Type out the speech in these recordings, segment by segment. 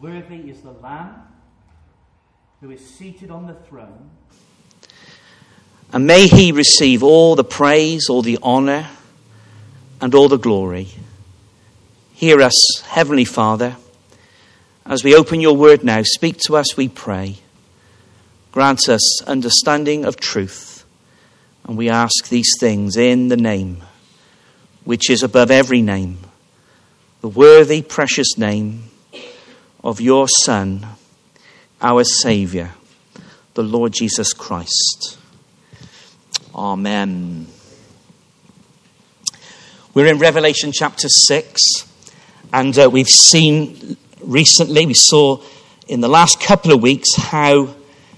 Worthy is the Lamb who is seated on the throne. And may he receive all the praise, all the honour, and all the glory. Hear us, Heavenly Father, as we open your word now. Speak to us, we pray. Grant us understanding of truth. And we ask these things in the name which is above every name, the worthy, precious name of your Son, our Saviour, the Lord Jesus Christ. Amen. We're in Revelation chapter 6, and we saw in the last couple of weeks how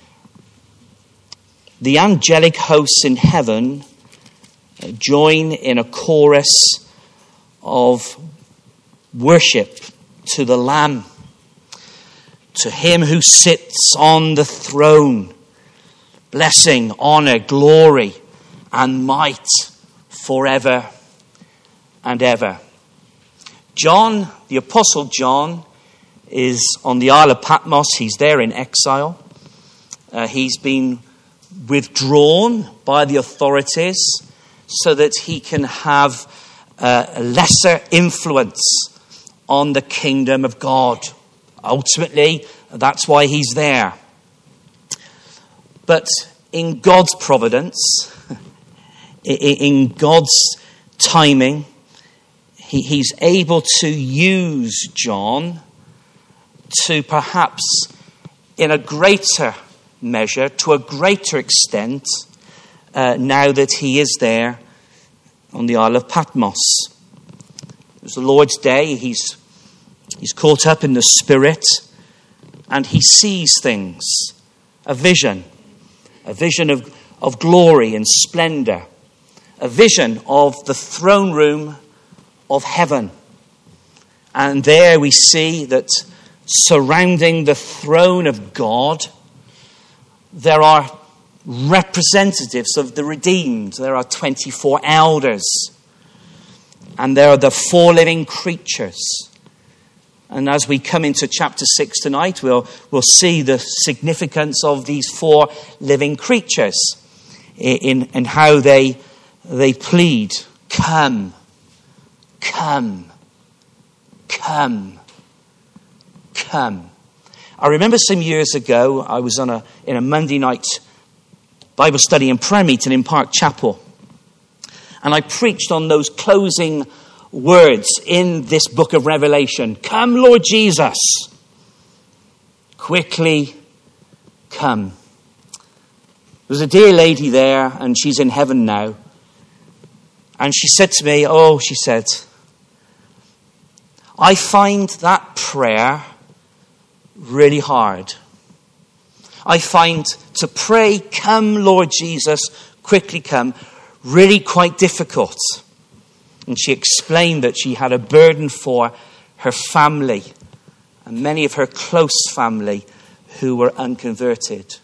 the angelic hosts in heaven join in a chorus of worship to the Lamb, to him who sits on the throne. Blessing, honour, glory, and might forever and ever. John, the Apostle John, is on the Isle of Patmos. He's there in exile. He's been withdrawn by the authorities so that he can have a lesser influence on the kingdom of God. Ultimately, that's why he's there. But in God's providence, in God's timing, he's able to use John to perhaps, in a greater measure, to a greater extent, now that he is there on the Isle of Patmos. It was the Lord's day. He's caught up in the Spirit, and he sees things, a vision of glory and splendour, a vision of the throne room of heaven. And there we see that surrounding the throne of God, there are representatives of the redeemed. There are 24 elders, and there are the 4 living creatures. And as we come into chapter 6 tonight, we'll see the significance of these 4 living creatures in how they plead, come, come, come, come. I remember some years ago, I was in a Monday night Bible study and prayer meeting in Park Chapel. And I preached on those closing words in this book of Revelation. Come, Lord Jesus. Quickly come. There's a dear lady there, and she's in heaven now. And she said to me, I find that prayer really hard. I find to pray, come, Lord Jesus, quickly come, really quite difficult. And she explained that she had a burden for her family and many of her close family who were unconverted.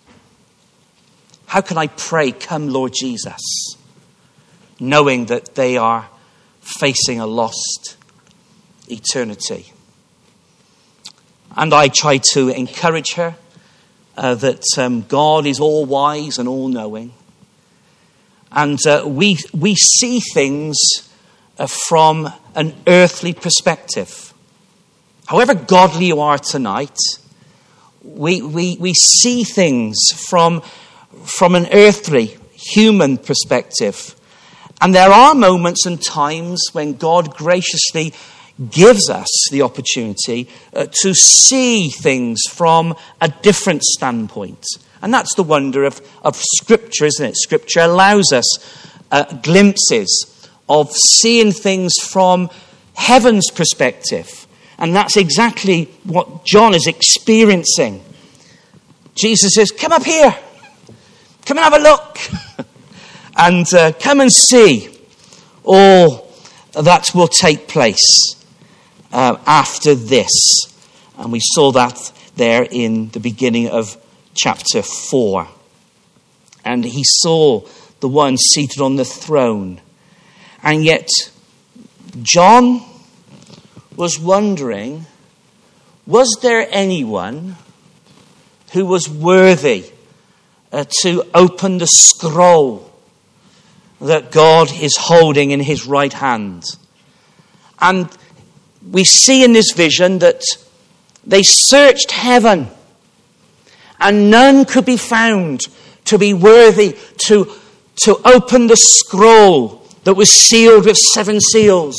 How can I pray, come, Lord Jesus, knowing that they are facing a lost eternity? And I tried to encourage her that God is all wise and all knowing. And we see things from an earthly perspective. However godly you are tonight, we see things from an earthly, human perspective. And there are moments and times when God graciously gives us the opportunity to see things from a different standpoint. And that's the wonder of Scripture, isn't it? Scripture allows us glimpses of seeing things from heaven's perspective. And that's exactly what John is experiencing. Jesus says, come up here. Come and have a look. And come and see all that will take place after this. And we saw that there in the beginning of chapter 4. And he saw the one seated on the throne. And yet John was wondering was there anyone who was worthy to open the scroll that God is holding in his right hand? And we see in this vision that they searched heaven, and none could be found to be worthy to open the scroll that was sealed with 7 seals.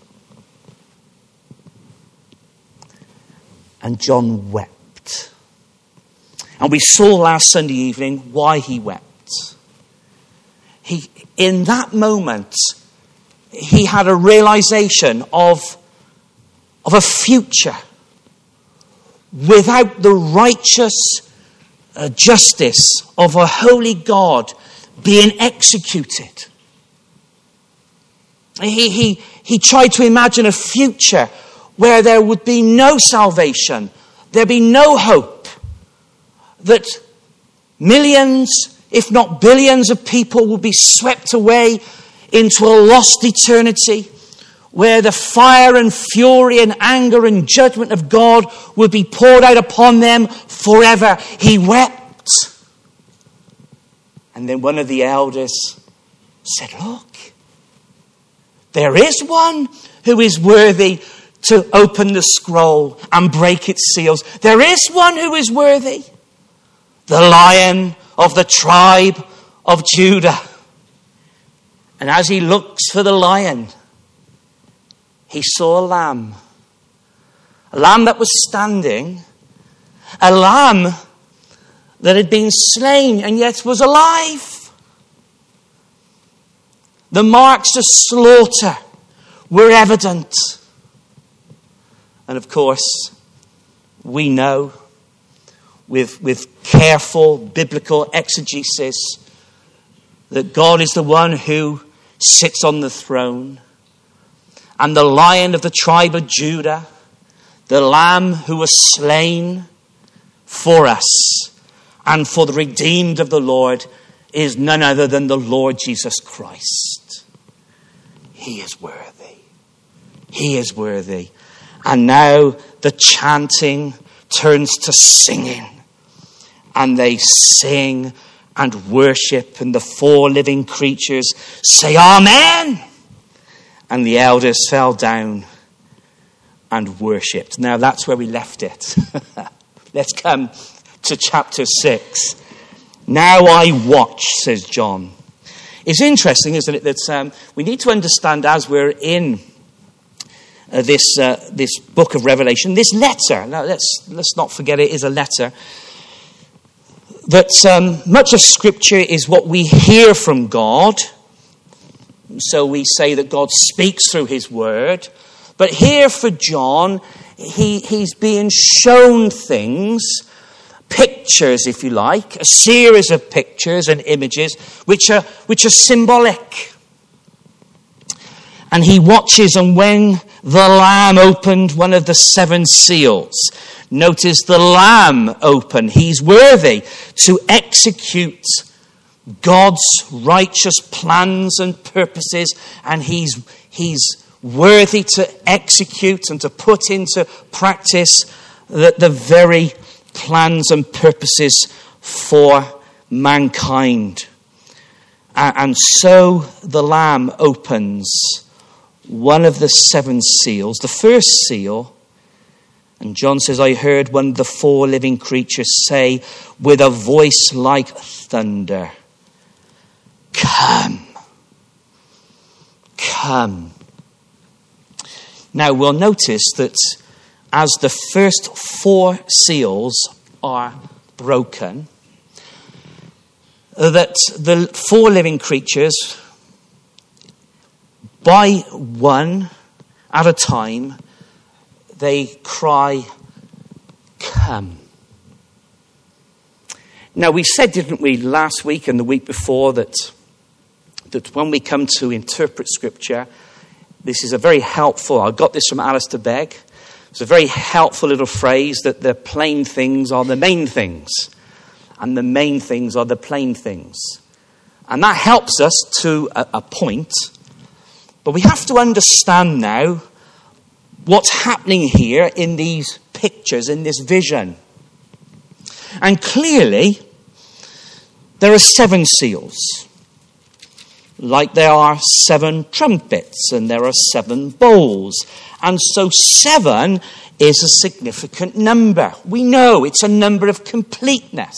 And John wept. And we saw last Sunday evening why he wept. In that moment, he had a realization of a future without the righteous justice of a holy God being executed. He tried to imagine a future where there would be no salvation, there'd be no hope, that millions, if not billions of people would be swept away into a lost eternity, where the fire and fury and anger and judgment of God would be poured out upon them forever. He wept. And then one of the elders said, look, there is one who is worthy to open the scroll and break its seals. There is one who is worthy. The Lion of the tribe of Judah. And as he looks for the lion, he saw a lamb that was standing, a lamb that had been slain and yet was alive. The marks of slaughter were evident. And of course, we know with careful biblical exegesis that God is the one who sits on the throne. And the Lion of the tribe of Judah, the Lamb who was slain for us and for the redeemed of the Lord, is none other than the Lord Jesus Christ. He is worthy. He is worthy. And now the chanting turns to singing. And they sing and worship, and the 4 living creatures say, Amen! And the elders fell down and worshipped. Now that's where we left it. Let's come to chapter 6. Now I watch, says John. It's interesting, isn't it, that we need to understand as we're in this book of Revelation, this letter. Now let's not forget it is a letter. That much of Scripture is what we hear from God. So we say that God speaks through his word. But here for John, he's being shown things, pictures, if you like, a series of pictures and images which are symbolic. And he watches, and when the Lamb opened one of the 7 seals, notice the Lamb open. He's worthy to execute God's righteous plans and purposes, and he's worthy to execute and to put into practice the very plans and purposes for mankind. And so the Lamb opens one of the 7 seals, the first seal. And John says, I heard one of the 4 living creatures say with a voice like thunder, Come. Come. Now we'll notice that as the first 4 seals are broken, that the 4 living creatures, by one at a time, they cry, Come. Now we said, didn't we, last week and the week before, that when we come to interpret Scripture, this is a very helpful, I got this from Alistair Begg, it's a very helpful little phrase that the plain things are the main things, and the main things are the plain things. And that helps us to a point, but we have to understand now what's happening here in these pictures in this vision. And clearly, there are 7 seals. Like there are 7 trumpets and there are 7 bowls. And so 7 is a significant number. We know it's a number of completeness.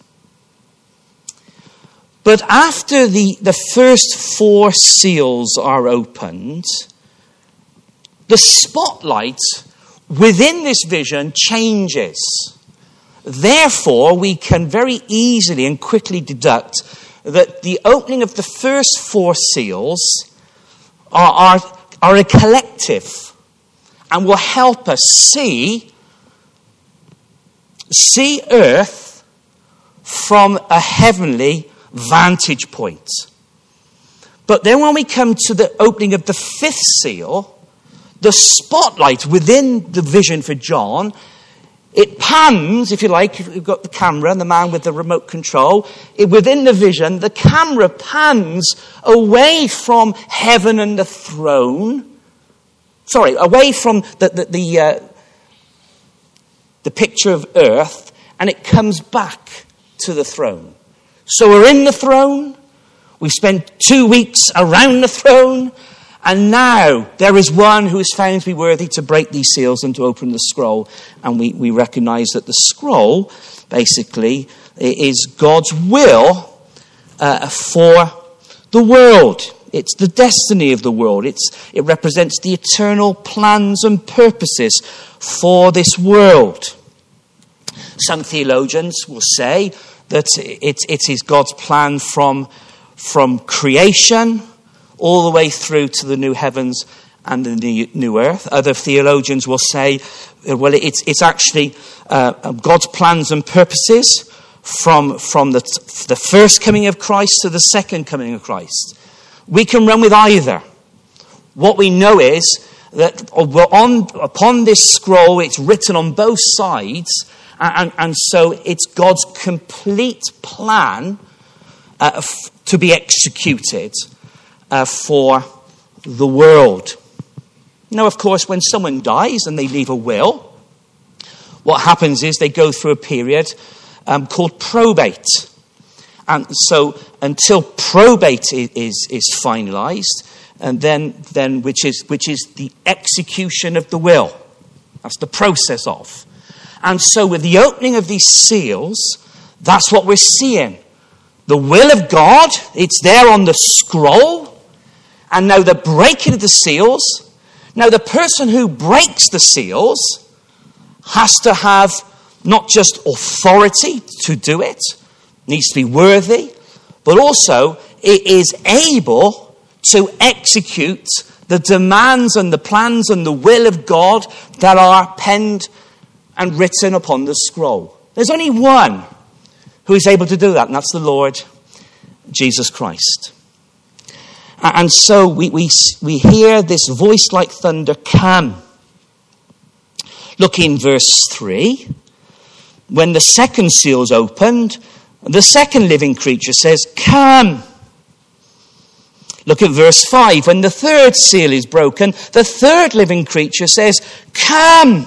But after the first 4 seals are opened, the spotlight within this vision changes. Therefore, we can very easily and quickly deduct that the opening of the first 4 seals are a collective and will help us see earth from a heavenly vantage point. But then when we come to the opening of the 5th seal, the spotlight within the vision for John, it pans, if you like, if you've got the camera and the man with the remote control, within the vision, the camera pans away from heaven and the throne. Sorry, away from the picture of earth, and it comes back to the throne. So we're in the throne, we spent 2 weeks around the throne, and now there is one who is found to be worthy to break these seals and to open the scroll. And we recognize that the scroll, basically, is God's will for the world. It's the destiny of the world. It represents the eternal plans and purposes for this world. Some theologians will say that it is God's plan from creation all the way through to the new heavens and the new earth. Other theologians will say, well, it's actually God's plans and purposes from the first coming of Christ to the second coming of Christ. We can run with either. What we know is that upon this scroll, it's written on both sides, and so it's God's complete plan to be executed for the world. Now, of course, when someone dies and they leave a will, what happens is they go through a period called probate. And so until probate is finalized, and then which is the execution of the will. That's the process of. And so with the opening of these seals, that's what we're seeing. The will of God, it's there on the scroll. And now the breaking of the seals. Now the person who breaks the seals has to have not just authority to do it, needs to be worthy, but also it is able to execute the demands and the plans and the will of God that are penned and written upon the scroll. There's only one who is able to do that, and that's the Lord Jesus Christ. And so we hear this voice like thunder, come. Look in verse 3. When the second seal is opened, the second living creature says, come. Look at verse 5. When the third seal is broken, the third living creature says, come.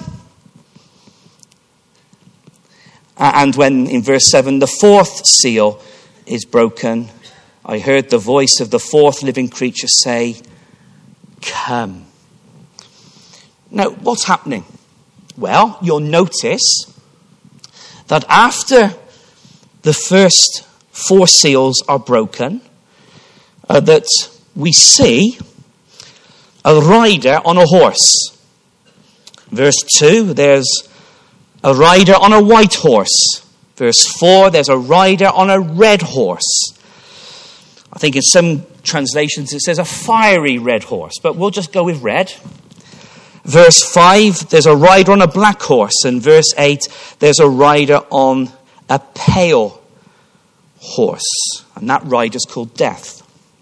And when, in verse 7, the fourth seal is broken, I heard the voice of the fourth living creature say, come. Now, what's happening? Well, you'll notice that after the first 4 seals are broken, that we see a rider on a horse. Verse 2, there's a rider on a white horse. Verse 4, there's a rider on a red horse. I think in some translations it says a fiery red horse, but we'll just go with red. Verse 5, there's a rider on a black horse. And verse 8, there's a rider on a pale horse. And that rider's called Death.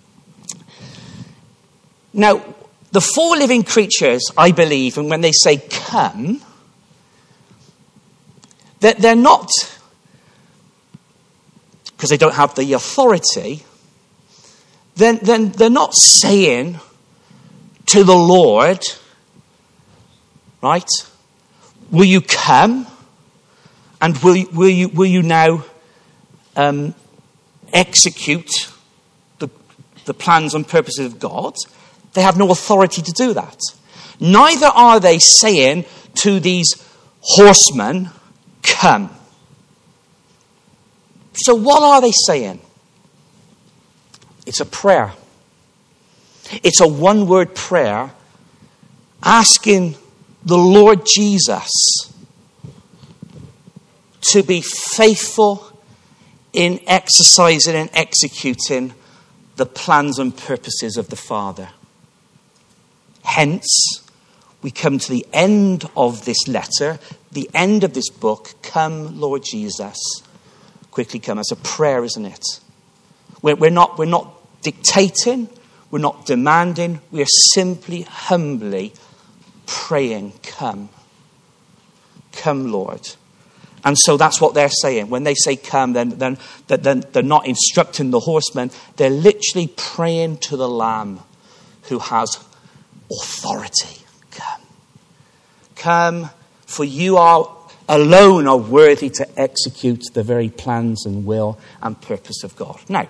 Now, the 4 living creatures, I believe, and when they say come, that they're not, because they don't have the authority, then they're not saying to the Lord, right, will you come? And will you now execute the plans and purposes of God? They have no authority to do that. Neither are they saying to these horsemen, come. So what are they saying? It's a prayer. It's a one-word prayer asking the Lord Jesus to be faithful in exercising and executing the plans and purposes of the Father. Hence, we come to the end of this letter, the end of this book. Come, Lord Jesus. Quickly come. As a prayer, isn't it? We're not dictating. We're not demanding. We are simply, humbly praying, come. Come, Lord. And so that's what they're saying. When they say come, then they're not instructing the horsemen. They're literally praying to the Lamb who has authority. Come. Come, for you alone are worthy to execute the very plans and will and purpose of God. Now,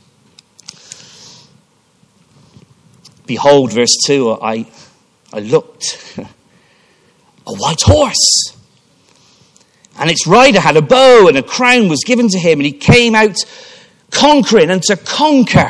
behold, verse 2, I looked, a white horse. And its rider had a bow, and a crown was given to him, and he came out conquering and to conquer.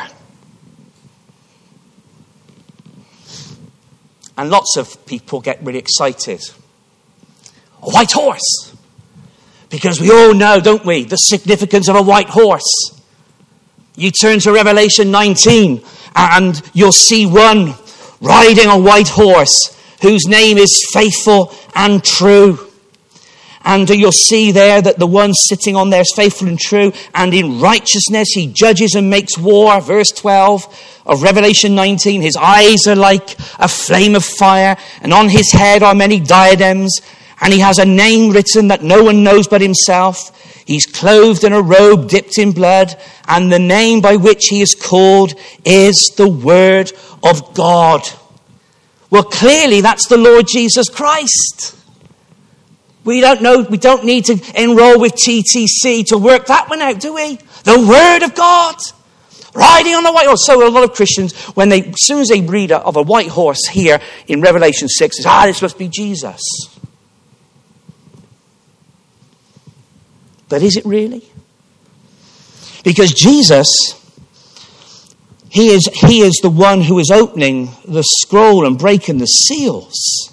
And lots of people get really excited. A white horse. Because we all know, don't we, the significance of a white horse. You turn to Revelation 19, and you'll see one riding a white horse, whose name is Faithful and True. And you'll see there that the one sitting on there is faithful and true, and in righteousness he judges and makes war. Verse 12 of Revelation 19, his eyes are like a flame of fire, and on his head are many diadems, and he has a name written that no one knows but himself. He's clothed in a robe dipped in blood, and the name by which he is called is the Word of God. Well, clearly that's the Lord Jesus Christ. We don't need to enroll with TTC to work that one out, do we? The Word of God. Riding on the white horse. So a lot of Christians, as soon as they read of a white horse here in Revelation 6, say, this must be Jesus. But is it really? Because Jesus, he is the one who is opening the scroll and breaking the seals.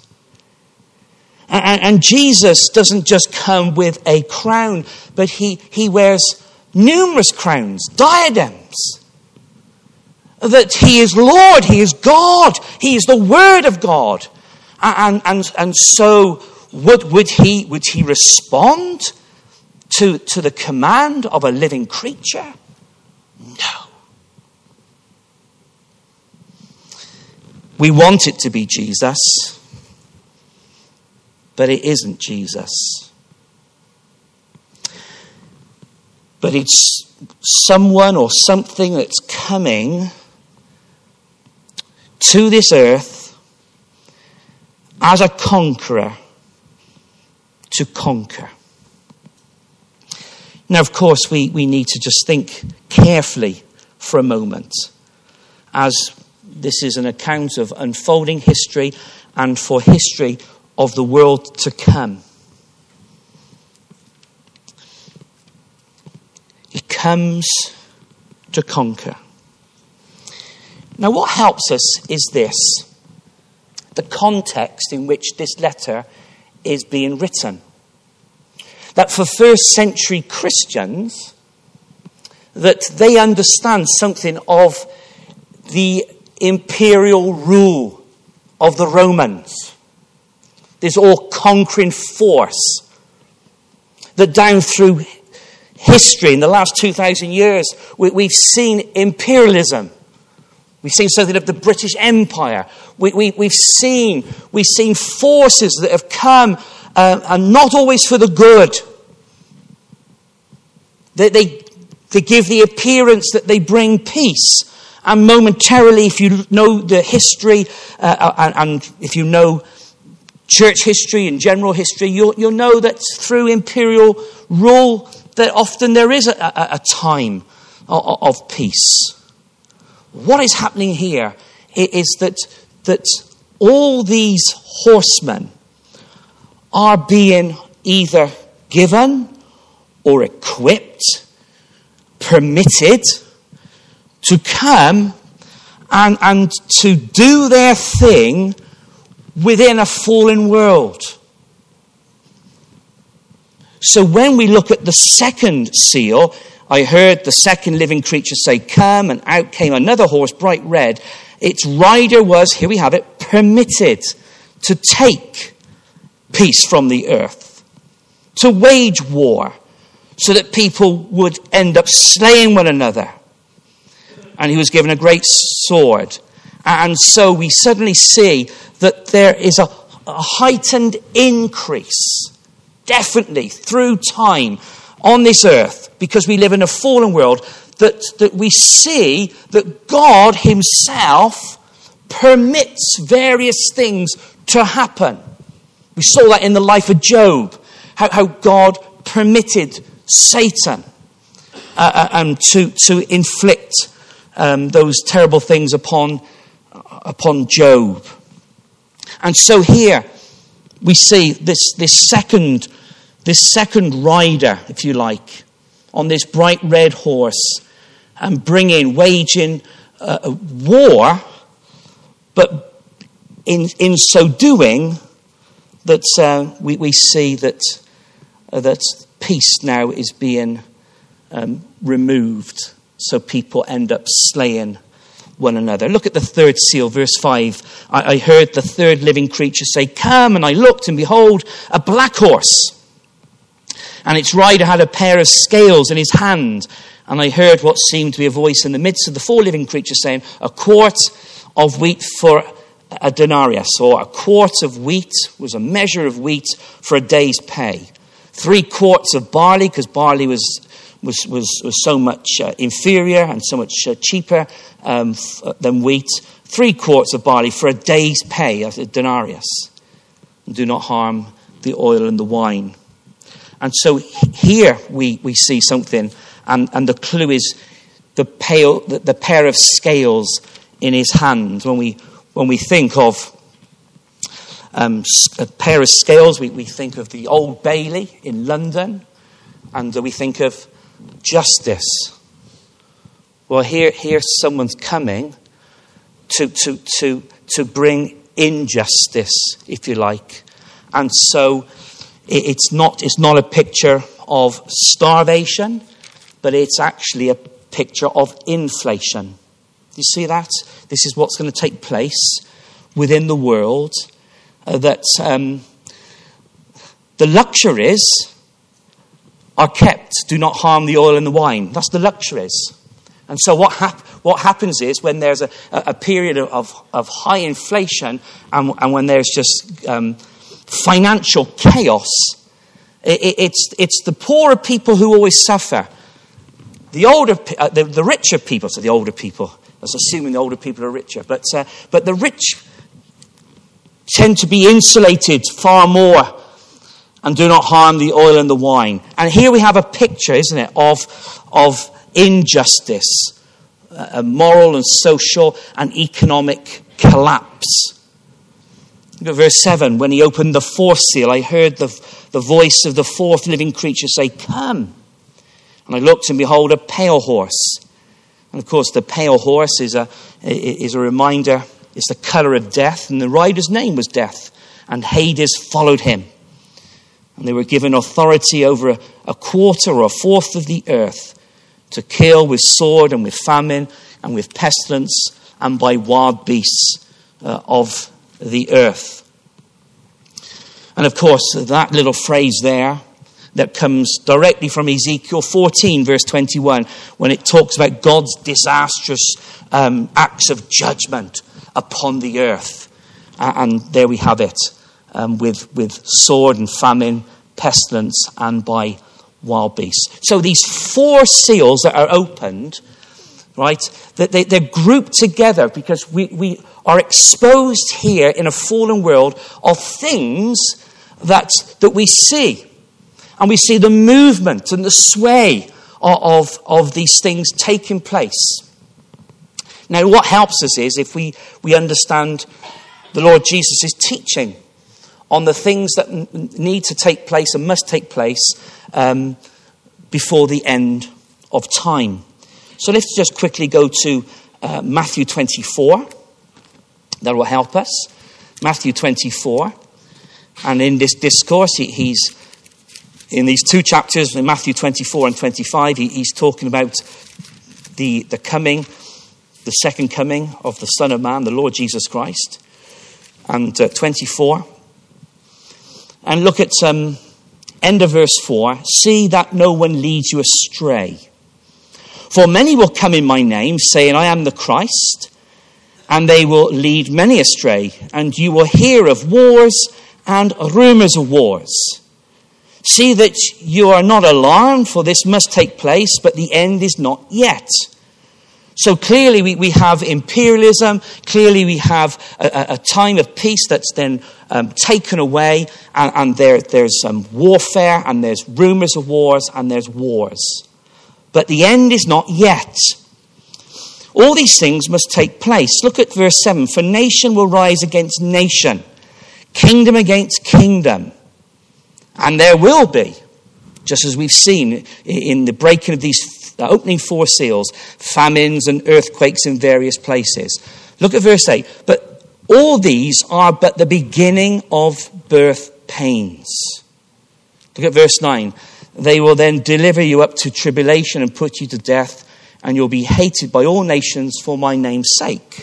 And Jesus doesn't just come with a crown, but he wears numerous crowns, diadems. That he is Lord, he is God, he is the Word of God. And so would he respond to the command of a living creature? No. We want it to be Jesus. But it isn't Jesus. But it's someone or something that's coming to this earth as a conqueror to conquer. Now, of course, we need to just think carefully for a moment, as this is an account of unfolding history and for history of the world to come. He comes to conquer. Now, what helps us is this: the context in which this letter is being written. That for first century Christians, that they understand something of the imperial rule of the Romans. This all-conquering force that down through history in the last 2,000 years, we've seen imperialism. We've seen something of the British Empire. We've seen forces that have come and not always for the good. They give the appearance that they bring peace. And momentarily, if you know the history and if you know church history and general history, you'll know that through imperial rule, that often there is a time of peace. What is happening here is that all these horsemen are being either given or equipped, permitted to come and to do their thing within a fallen world. So when we look at the second seal, I heard the second living creature say, "Come," and out came another horse, bright red. Its rider was, here we have it, permitted to take peace from the earth, to wage war, so that people would end up slaying one another. And he was given a great sword. And so we suddenly see that there is a heightened increase, definitely through time on this earth, because we live in a fallen world, that we see that God himself permits various things to happen. We saw that in the life of Job, how God permitted Satan to inflict those terrible things upon Job. And so here we see this second rider, if you like, on this bright red horse, and waging war, but in so doing, that we see that peace now is being removed, so people end up slaying one another. Look at the third seal, verse 5. I heard the third living creature say, "Come," and I looked, and behold, a black horse. And its rider had a pair of scales in his hand. And I heard what seemed to be a voice in the midst of the four living creatures saying, "A quart of wheat for a denarius," or a quart of wheat was a measure of wheat for a day's pay. 3 quarts of barley, because barley was so much inferior and so much cheaper than wheat. 3 quarts of barley for a day's pay as a denarius. And do not harm the oil and the wine. And so here we see something, and the clue is the pair of scales in his hand. When we think of a pair of scales, we think of the Old Bailey in London, and we think of justice. Well, here someone's coming to bring injustice, if you like, and so it's not a picture of starvation, but it's actually a picture of inflation. You see that? This is what's going to take place within the world. That the luxuries are kept. Do not harm the oil and the wine. That's the luxuries. And so what happens is when there's a period of high inflation and when there's just financial chaos, it's the poorer people who always suffer. The richer people, so the older people, that's assuming the older people are richer, but the rich tend to be insulated far more and do not harm the oil and the wine. And here we have a picture, isn't it, of injustice, a moral and social and economic collapse. Look at verse 7. When he opened the fourth seal, I heard the voice of the fourth living creature say, "Come." And I looked, and behold, a pale horse. And of course, the pale horse is a reminder. It's the colour of death, and the rider's name was Death, and Hades followed him. And they were given authority over a quarter or a fourth of the earth to kill with sword and with famine and with pestilence and by wild beasts of the earth. And of course, that little phrase there that comes directly from Ezekiel 14, verse 21, when it talks about God's disastrous acts of judgment upon the earth. And there we have it, with sword and famine, pestilence, and by wild beasts. So these 4 seals that are opened, right? That they're grouped together because we are exposed here in a fallen world of things that we see. And we see the movement and the sway of these things taking place. Now, what helps us is if we understand the Lord Jesus' teaching on the things that need to take place and must take place before the end of time. So let's just quickly go to Matthew 24. That will help us. Matthew 24. And in this discourse, he's in these two chapters, in Matthew 24 and 25, he's talking about the coming, the second coming of the Son of Man, the Lord Jesus Christ. And 24. And look at end of verse 4. See that no one leads you astray. For many will come in my name, saying, I am the Christ, and they will lead many astray. And you will hear of wars and rumors of wars. See that you are not alarmed, for this must take place, but the end is not yet. So clearly we have imperialism, clearly we have a time of peace that's then taken away, and there's warfare, and there's rumors of wars, and there's wars. But the end is not yet. All these things must take place. Look at verse 7. For nation will rise against nation, kingdom against kingdom. And there will be, just as we've seen in the breaking of these opening four seals, famines and earthquakes in various places. Look at verse 8. But all these are but the beginning of birth pains. Look at verse 9. They will then deliver you up to tribulation and put you to death, and you'll be hated by all nations for my name's sake.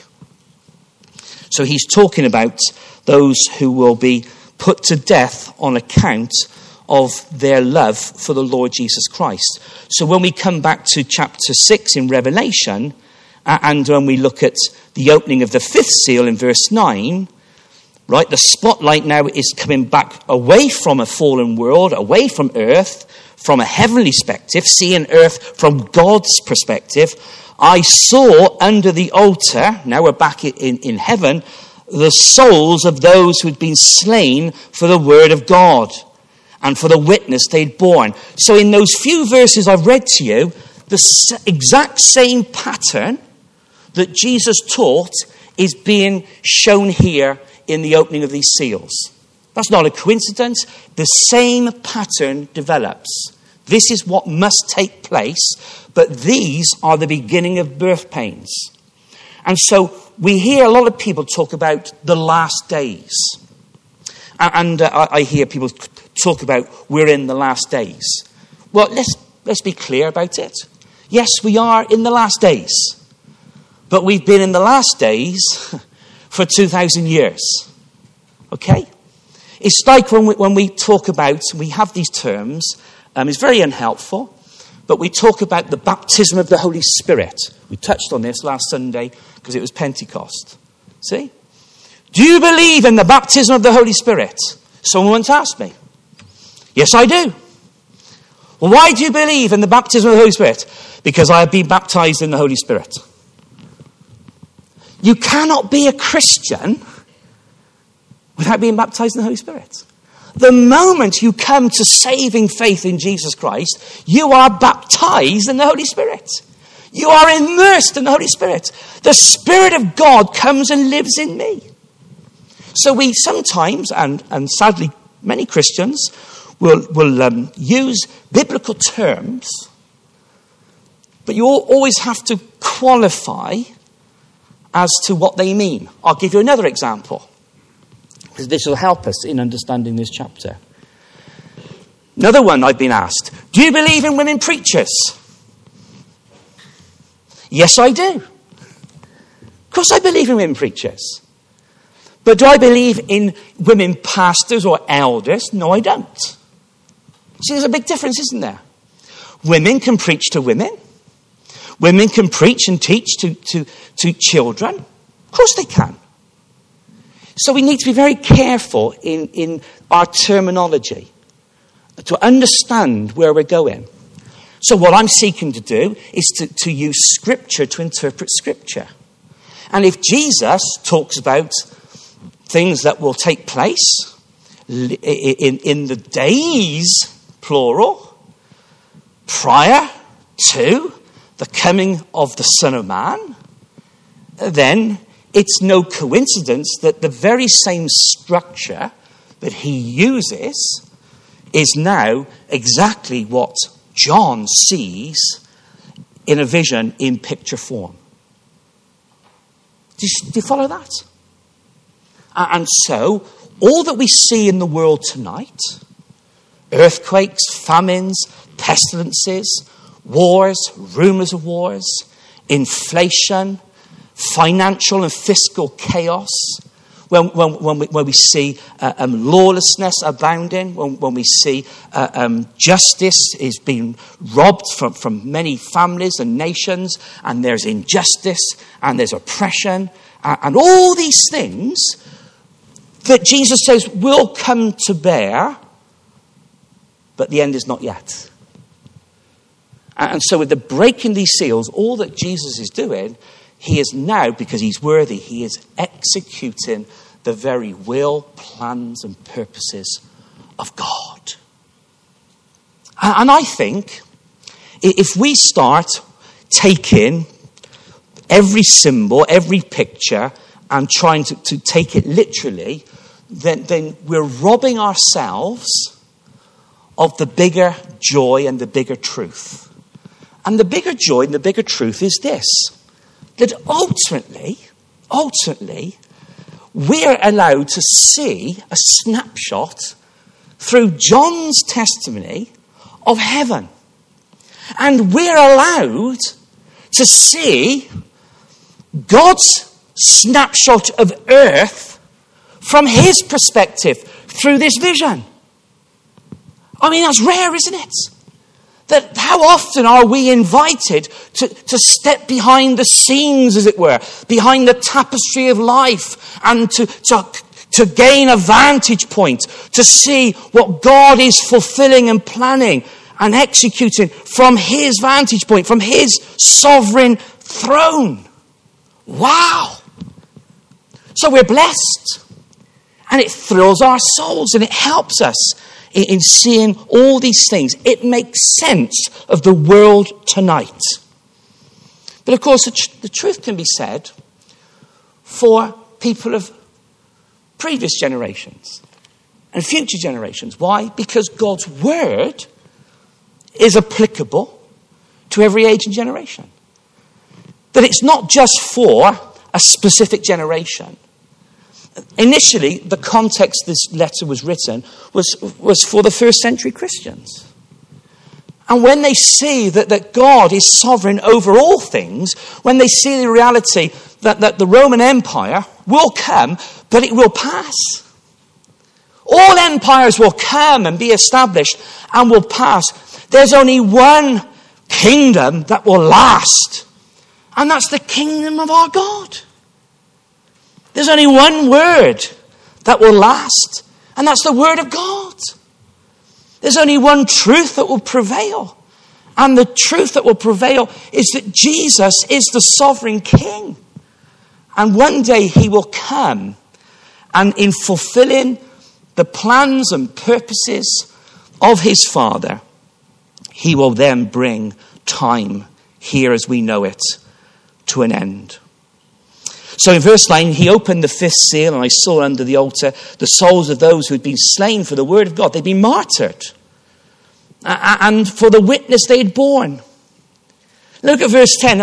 So he's talking about those who will be put to death on account of their love for the Lord Jesus Christ. So when we come back to chapter 6 in Revelation, and when we look at the opening of the fifth seal in verse 9, right, the spotlight now is coming back away from a fallen world, away from earth, from a heavenly perspective, seeing earth from God's perspective. I saw under the altar, now we're back in heaven, the souls of those who had been slain for the word of God and for the witness they'd borne. So in those few verses I've read to you, the exact same pattern that Jesus taught is being shown here in the opening of these seals. That's not a coincidence. The same pattern develops. This is what must take place, but these are the beginning of birth pains. And so we hear a lot of people talk about the last days. And I hear people talk about we're in the last days. Well, let's be clear about it. Yes, we are in the last days. But we've been in the last days for 2,000 years. Okay? It's like when we talk about, we have these terms, it's very unhelpful, but we talk about the baptism of the Holy Spirit. We touched on this last Sunday because it was Pentecost. See? Do you believe in the baptism of the Holy Spirit? Someone once asked me. Yes, I do. Well, why do you believe in the baptism of the Holy Spirit? Because I have been baptized in the Holy Spirit. You cannot be a Christian without being baptized in the Holy Spirit. The moment you come to saving faith in Jesus Christ, you are baptized in the Holy Spirit. You are immersed in the Holy Spirit. The Spirit of God comes and lives in me. So we sometimes, and sadly many Christians, will use biblical terms, but you always have to qualify as to what they mean. I'll give you another example, because this will help us in understanding this chapter. Another one I've been asked, do you believe in women preachers? Yes, I do. Of course I believe in women preachers. But do I believe in women pastors or elders? No, I don't. See, there's a big difference, isn't there? Women can preach to women. Women can preach and teach to children. Of course they can. So we need to be very careful in our terminology to understand where we're going. So what I'm seeking to do is to use Scripture to interpret Scripture. And if Jesus talks about things that will take place in the days, plural, prior to the coming of the Son of Man, then it's no coincidence that the very same structure that he uses is now exactly what John sees in a vision in picture form. Do you follow that? And so, all that we see in the world tonight, earthquakes, famines, pestilences, wars, rumors of wars, inflation, financial and fiscal chaos, when we see lawlessness abounding, when we see justice is being robbed from many families and nations, and there's injustice and there's oppression, and all these things that Jesus says will come to bear, but the end is not yet. And so with the breaking these seals, all that Jesus is doing, he is now, because he's worthy, he is executing the very will, plans, and purposes of God. And I think if we start taking every symbol, every picture, and trying to take it literally, then we're robbing ourselves of the bigger joy and the bigger truth. And the bigger joy and the bigger truth is this: that ultimately, we're allowed to see a snapshot through John's testimony of heaven. And we're allowed to see God's snapshot of earth from his perspective through this vision. I mean, that's rare, isn't it? That how often are we invited to step behind the scenes, as it were, behind the tapestry of life, and to gain a vantage point, to see what God is fulfilling and planning and executing from his vantage point, from his sovereign throne. Wow! So we're blessed, and it thrills our souls, and it helps us in seeing all these things. It makes sense of the world tonight. But of course, the truth can be said for people of previous generations and future generations. Why? Because God's word is applicable to every age and generation. That it's not just for a specific generation. Initially, the context this letter was written was for the first century Christians. And when they see that God is sovereign over all things, when they see the reality that the Roman Empire will come, but it will pass. All empires will come and be established and will pass. There's only one kingdom that will last, and that's the kingdom of our God. There's only one word that will last, and that's the word of God. There's only one truth that will prevail, and the truth that will prevail is that Jesus is the sovereign king. And one day he will come, and in fulfilling the plans and purposes of his Father, he will then bring time here as we know it to an end. So in verse 9, he opened the fifth seal, and I saw under the altar the souls of those who had been slain for the word of God. They'd been martyred, and for the witness they had borne. Look at verse 10.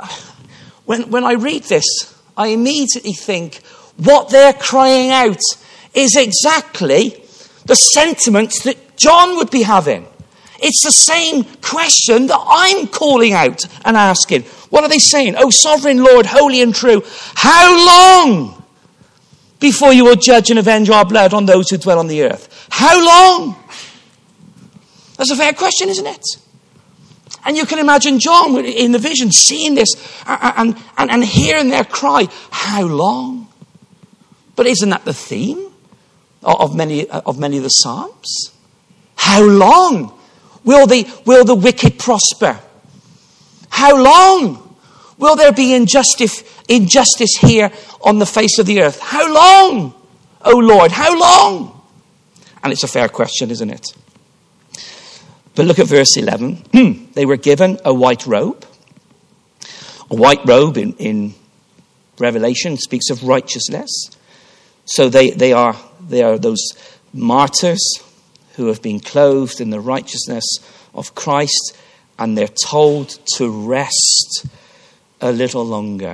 When I read this, I immediately think what they're crying out is exactly the sentiments that John would be having. It's the same question that I'm calling out and asking. What are they saying? "O sovereign Lord, holy and true, how long before you will judge and avenge our blood on those who dwell on the earth?" How long? That's a fair question, isn't it? And you can imagine John in the vision seeing this and hearing their cry, "How long?" But isn't that the theme of many of the Psalms? How long Will the wicked prosper? How long will there be injustice here on the face of the earth? How long, O Lord? How long? And it's a fair question, isn't it? But look at verse 11. They were given a white robe. A white robe in Revelation speaks of righteousness. So they are those martyrs who have been clothed in the righteousness of Christ, and they're told to rest a little longer.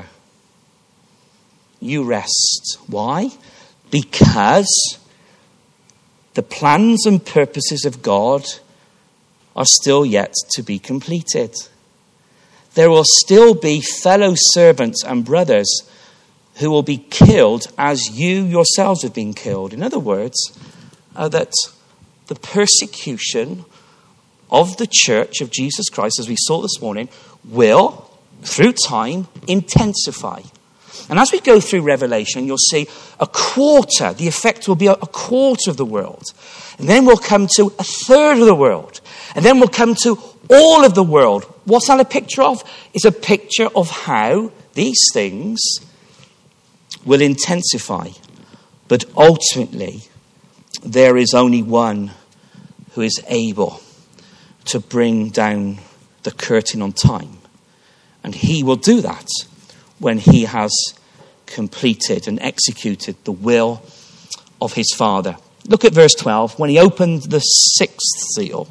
You rest. Why? Because the plans and purposes of God are still yet to be completed. There will still be fellow servants and brothers who will be killed as you yourselves have been killed. In other words, that the persecution of the church of Jesus Christ, as we saw this morning, will, through time, intensify. And as we go through Revelation, you'll see the effect will be a quarter of the world. And then we'll come to a third of the world. And then we'll come to all of the world. What's that a picture of? It's a picture of how these things will intensify. But ultimately, there is only one who is able to bring down the curtain on time. And he will do that when he has completed and executed the will of his Father. Look at verse 12. When he opened the sixth seal,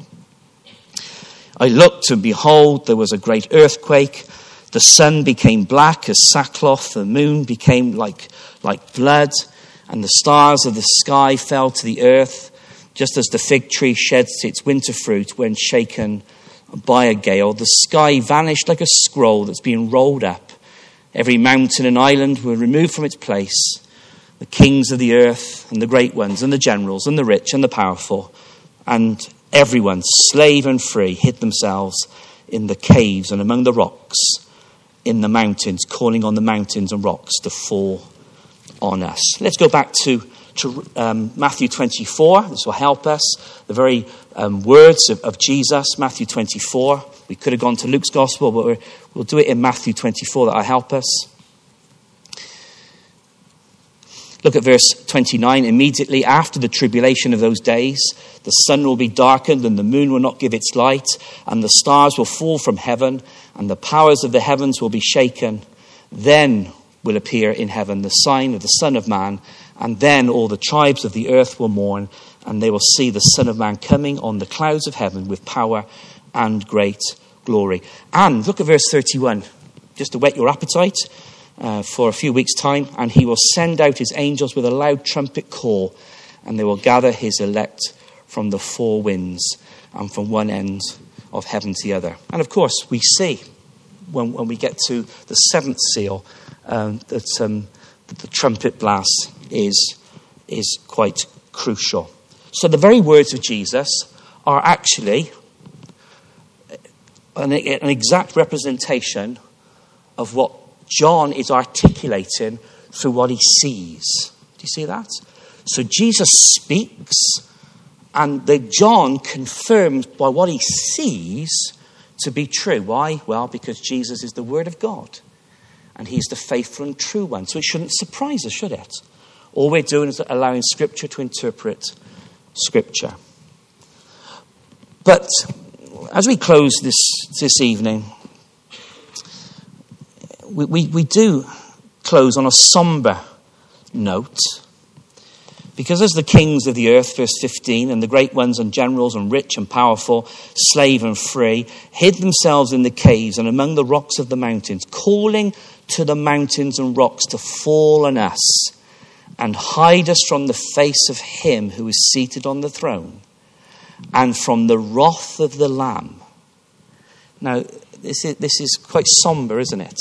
I looked, and behold, there was a great earthquake. The sun became black as sackcloth. The moon became like blood. And the stars of the sky fell to the earth, just as the fig tree sheds its winter fruit when shaken by a gale. The sky vanished like a scroll that's been rolled up. Every mountain and island were removed from its place. The kings of the earth and the great ones and the generals and the rich and the powerful and everyone, slave and free, hid themselves in the caves and among the rocks in the mountains, calling on the mountains and rocks to fall on us. Let's go back to Matthew 24. This will help us. The very words of Jesus, Matthew 24. We could have gone to Luke's Gospel, but we'll do it in Matthew 24. That will help us. Look at verse 29. Immediately after the tribulation of those days, the sun will be darkened and the moon will not give its light, and the stars will fall from heaven, and the powers of the heavens will be shaken. Then will appear in heaven the sign of the Son of Man, and then all the tribes of the earth will mourn, and they will see the Son of Man coming on the clouds of heaven with power and great glory. And look at verse 31, just to whet your appetite for a few weeks' time. And he will send out his angels with a loud trumpet call, and they will gather his elect from the four winds and from one end of heaven to the other. And of course, we see when we get to the seventh seal that the trumpet blast is quite crucial. So the very words of Jesus are actually an exact representation of what John is articulating through what he sees. Do you see that? So Jesus speaks, and John confirms by what he sees to be true. Why? Well, because Jesus is the Word of God, and he's the faithful and true one. So it shouldn't surprise us, should it? All we're doing is allowing Scripture to interpret Scripture. But as we close this evening, we do close on a somber note. Because as the kings of the earth, verse 15, and the great ones and generals and rich and powerful, slave and free, hid themselves in the caves and among the rocks of the mountains, calling to the mountains and rocks to fall on us and hide us from the face of him who is seated on the throne and from the wrath of the Lamb. Now, this is quite somber, isn't it?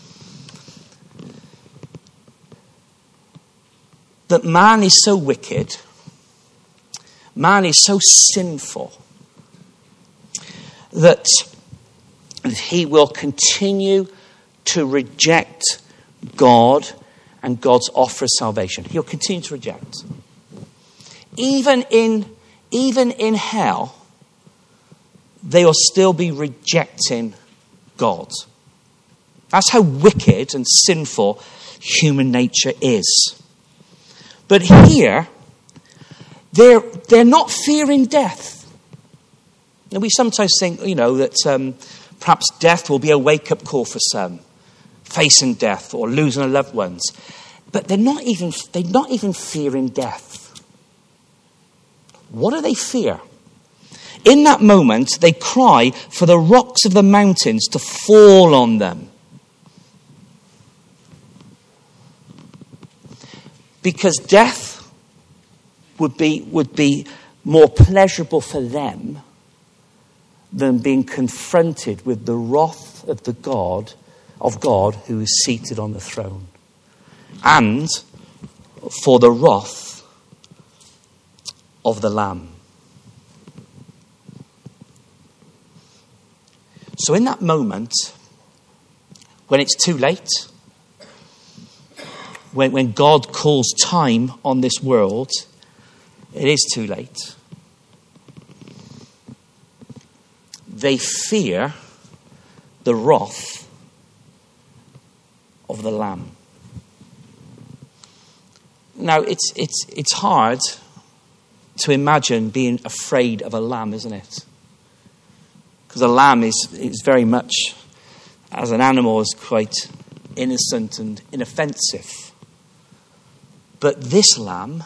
That man is so wicked, man is so sinful, that he will continue to reject God and God's offer of salvation. He'll continue to reject. Even in hell, they will still be rejecting God. That's how wicked and sinful human nature is. But here, they're not fearing death. And we sometimes think, that perhaps death will be a wake-up call for some, facing death or losing their loved ones. But they're not even fearing death. What do they fear? In that moment, they cry for the rocks of the mountains to fall on them. Because death would be more pleasurable for them than being confronted with the wrath of God who is seated on the throne, and for the wrath of the Lamb. So in that moment, when it's too late, when God calls time on this world, it is too late. They fear the wrath of the Lamb. Now, it's hard to imagine being afraid of a lamb, isn't it? Because a lamb is very much, as an animal, is quite innocent and inoffensive. But this lamb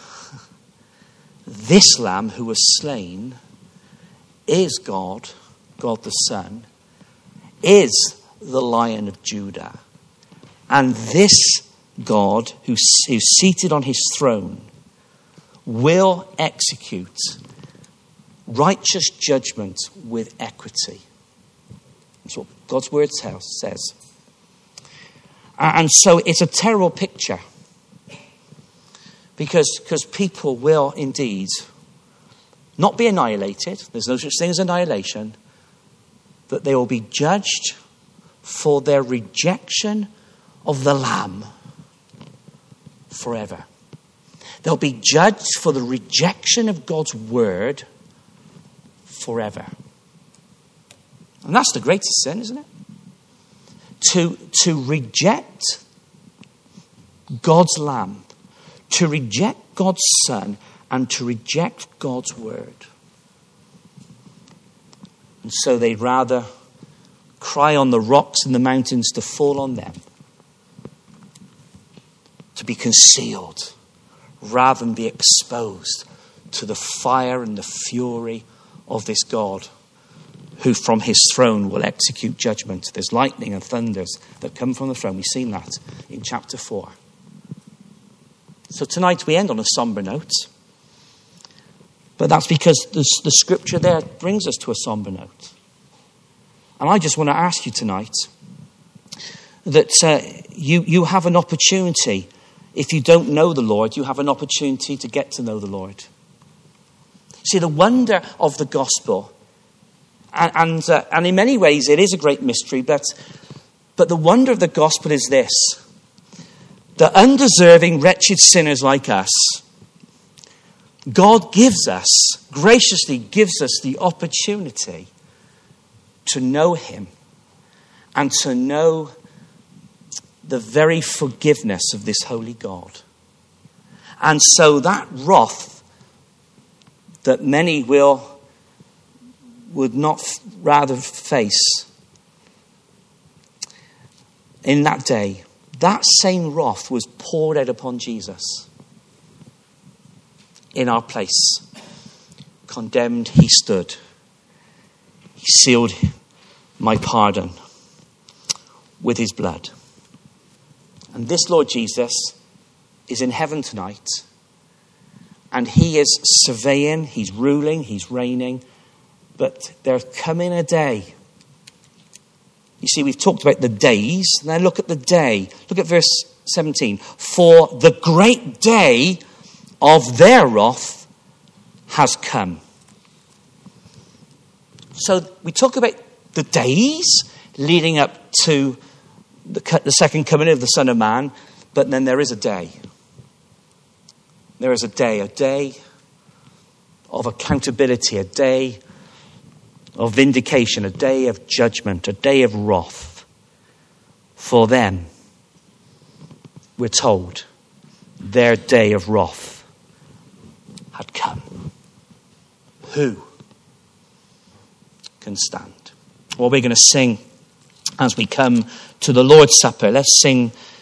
who was slain, is God the Son, is the Lion of Judah. And this God, who's seated on his throne, will execute righteous judgment with equity. That's what God's word says. And so it's a terrible picture. Because people will indeed not be annihilated. There's no such thing as annihilation. But they will be judged for their rejection of the Lamb forever. They'll be judged for the rejection of God's word forever. And that's the greatest sin, isn't it? To reject God's Lamb, to reject God's Son, and to reject God's word. And so they'd rather cry on the rocks and the mountains to fall on them, to be concealed, rather than be exposed to the fire and the fury of this God, who from his throne will execute judgment. There's lightning and thunders that come from the throne. We've seen that in chapter 4. So tonight we end on a somber note. But that's because the scripture there brings us to a somber note. And I just want to ask you tonight that you have an opportunity. If you don't know the Lord, you have an opportunity to get to know the Lord. See, the wonder of the gospel, and in many ways it is a great mystery, but the wonder of the gospel is this: that undeserving, wretched sinners like us, God graciously gives us the opportunity to know him and to know the very forgiveness of this holy God. And so that wrath that many would not rather face in that day, that same wrath was poured out upon Jesus in our place. Condemned, he stood. He sealed my pardon with his blood. And this Lord Jesus is in heaven tonight. And he is surveying, he's ruling, he's reigning. But there's coming a day. You see, we've talked about the days. Now look at the day. Look at verse 17. For the great day of their wrath has come. So we talk about the days leading up to the second coming of the Son of Man, but then there is a day. There is a day of accountability, a day of vindication, a day of judgment, a day of wrath. For them, we're told, their day of wrath had come. Who can stand? Well, we're going to sing as we come to the Lord's Supper. Let's sing